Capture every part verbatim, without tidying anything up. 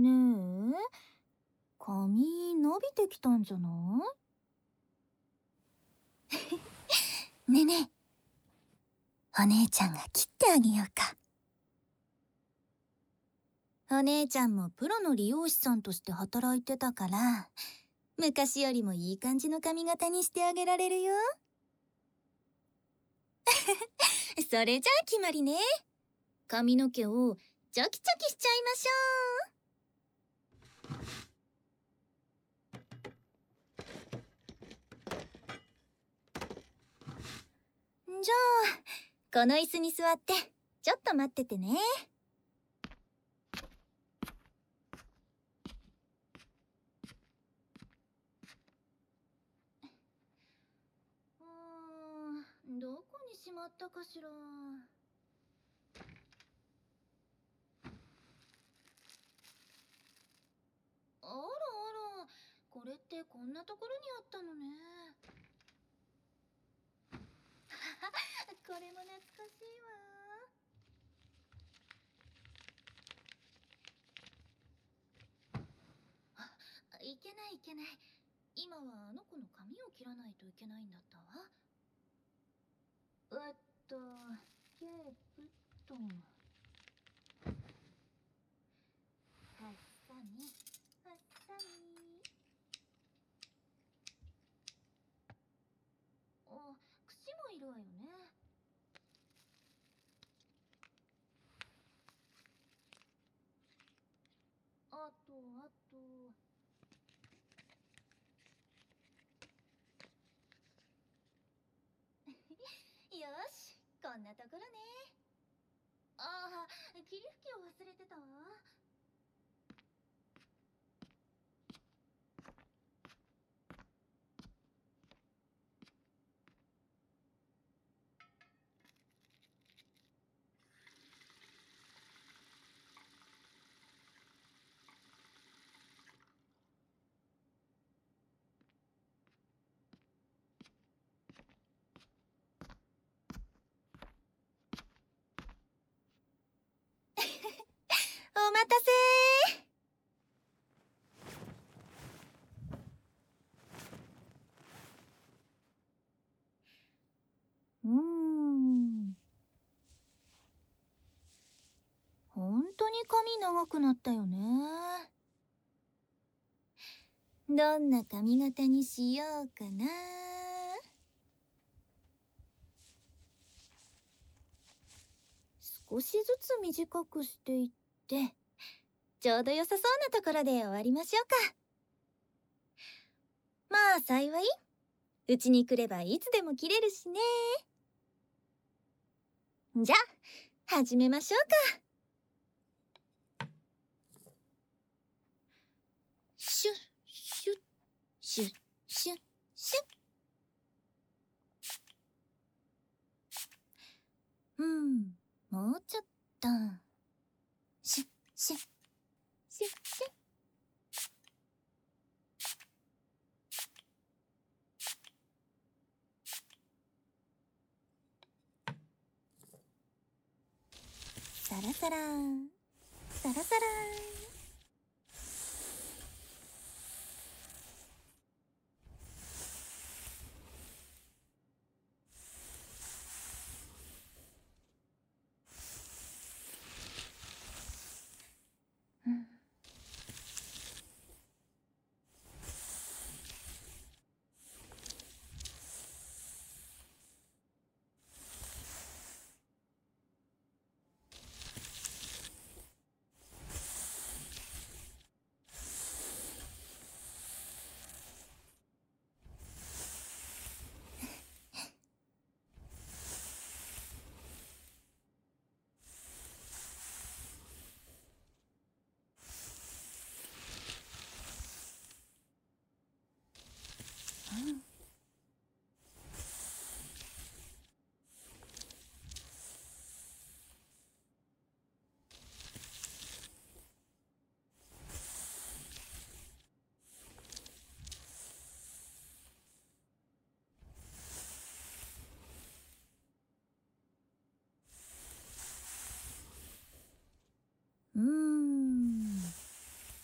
ねえ、髪伸びてきたんじゃない？ ねえねえ、お姉ちゃんが切ってあげようか。 お姉ちゃんもプロの理容師さんとして働いてたから、昔よりもいい感じの髪型にしてあげられるよ。それじゃあ決まりね。髪の毛をチョキチョキしちゃいましょう。じゃあ、この椅子に座ってちょっと待っててね。うーん、どこにしまったかしら。あらあら、これってこんなところにあったのね。これも懐かしいわ。あ、いけないいけない。今はあの子の髪を切らないといけないんだったわ。えっと、ケープと、ハサミ、ハサミ。あ、櫛もいるわよね。あと、あと。よし、こんなところね。ああ、霧吹きを忘れてたわ。お待たせー。うーん。本当に髪長くなったよね。どんな髪型にしようかな。少しずつ短くしていって、ちょうど良さそうなところで終わりましょうか。まあ幸い、うちに来ればいつでも切れるしね。じゃあ、始めましょうか。シュッシュッシュッシュッシュッ。うん、もうちょっと。シュッシュッシュッシュッ。サラサラーン、サラサラーン。うん、うーん。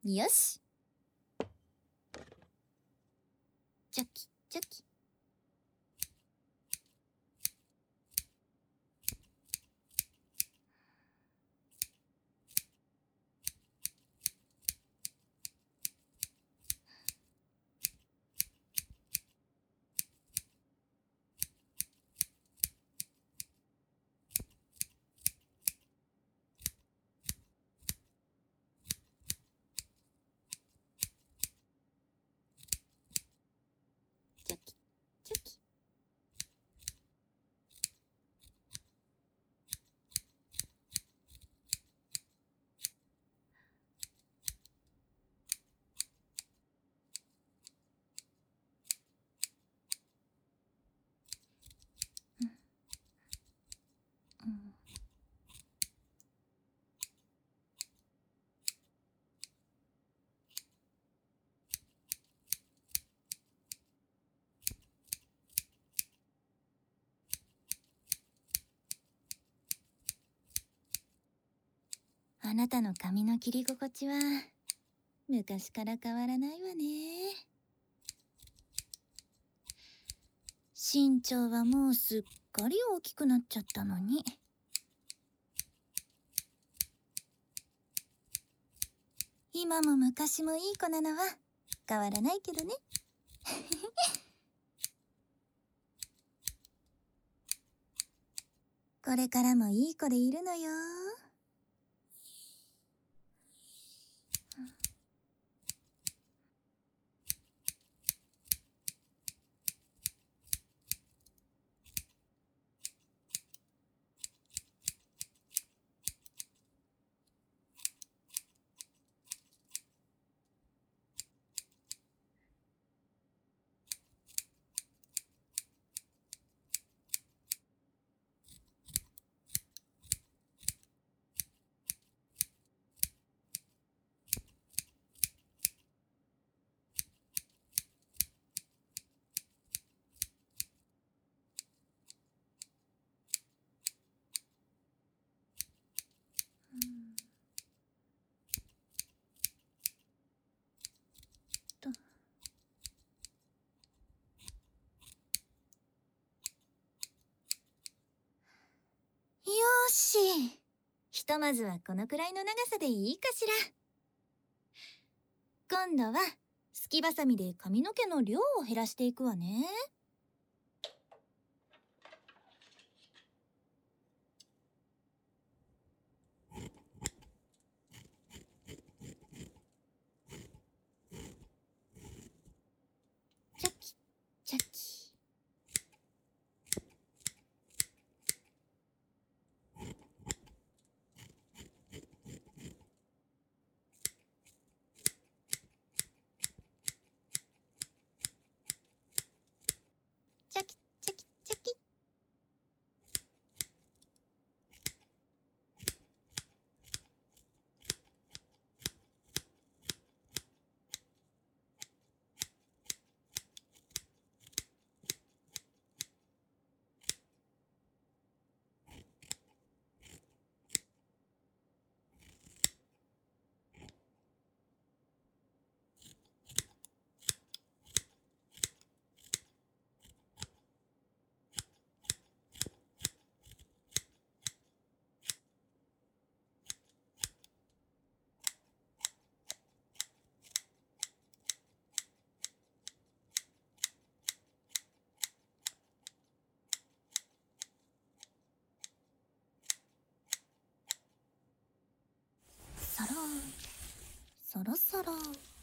よし。チョキチョキ。チョキチョキ。うん。あなたの髪の切り心地は昔から変わらないわね。身長はもうすっかり大きくなっちゃったのに。今も昔もいい子なのは変わらないけどね。これからもいい子でいるのよ。よーし。ひとまずはこのくらいの長さでいいかしら。今度はすきばさみで髪の毛の量を減らしていくわね。チョキチョキ。チョキチョキチョキ。そろそろそろ。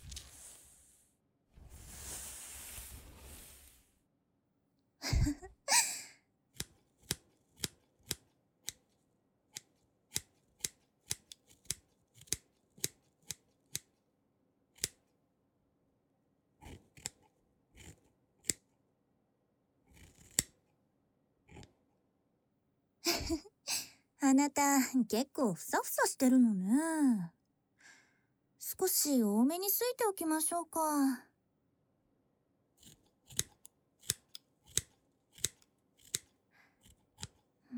あなた結構ふさふさしてるのね。少し多めにすいておきましょうか。うん。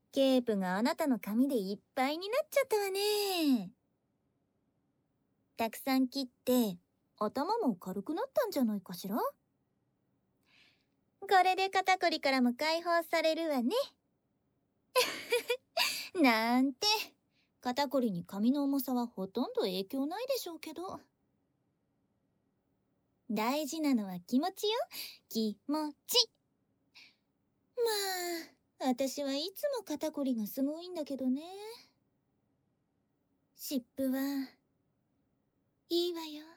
ケープがあなたの髪でいっぱいになっちゃったわね。たくさん切って頭も軽くなったんじゃないかしら。これで肩こりからも解放されるわね。なんて、肩こりに髪の重さはほとんど影響ないでしょうけど。大事なのは気持ちよ。気持ち。まあ、私はいつも肩こりがすごいんだけどね。湿布はいいわよ。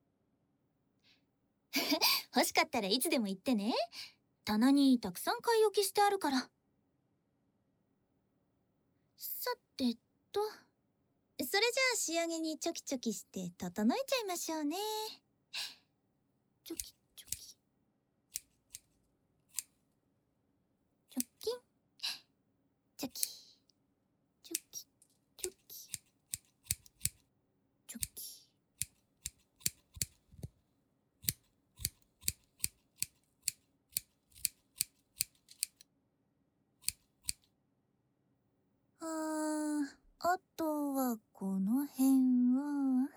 欲しかったらいつでも言ってね。棚にたくさん買い置きしてあるから。さてと、それじゃあ仕上げにチョキチョキして整えちゃいましょうね。チョキチョキ。チョキン。チョキ。チョキ。チョキ。チョキ。あー、あとはこの辺は。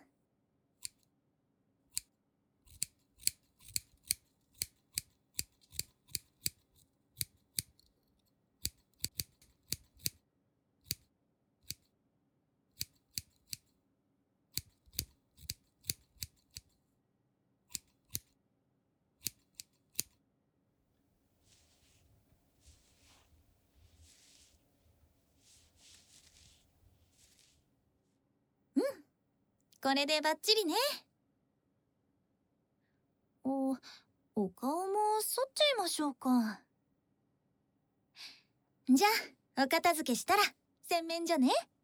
うん、これでバッチリね。お、お顔も剃っちゃいましょうか。じゃあ、お片付けしたら洗面所ね。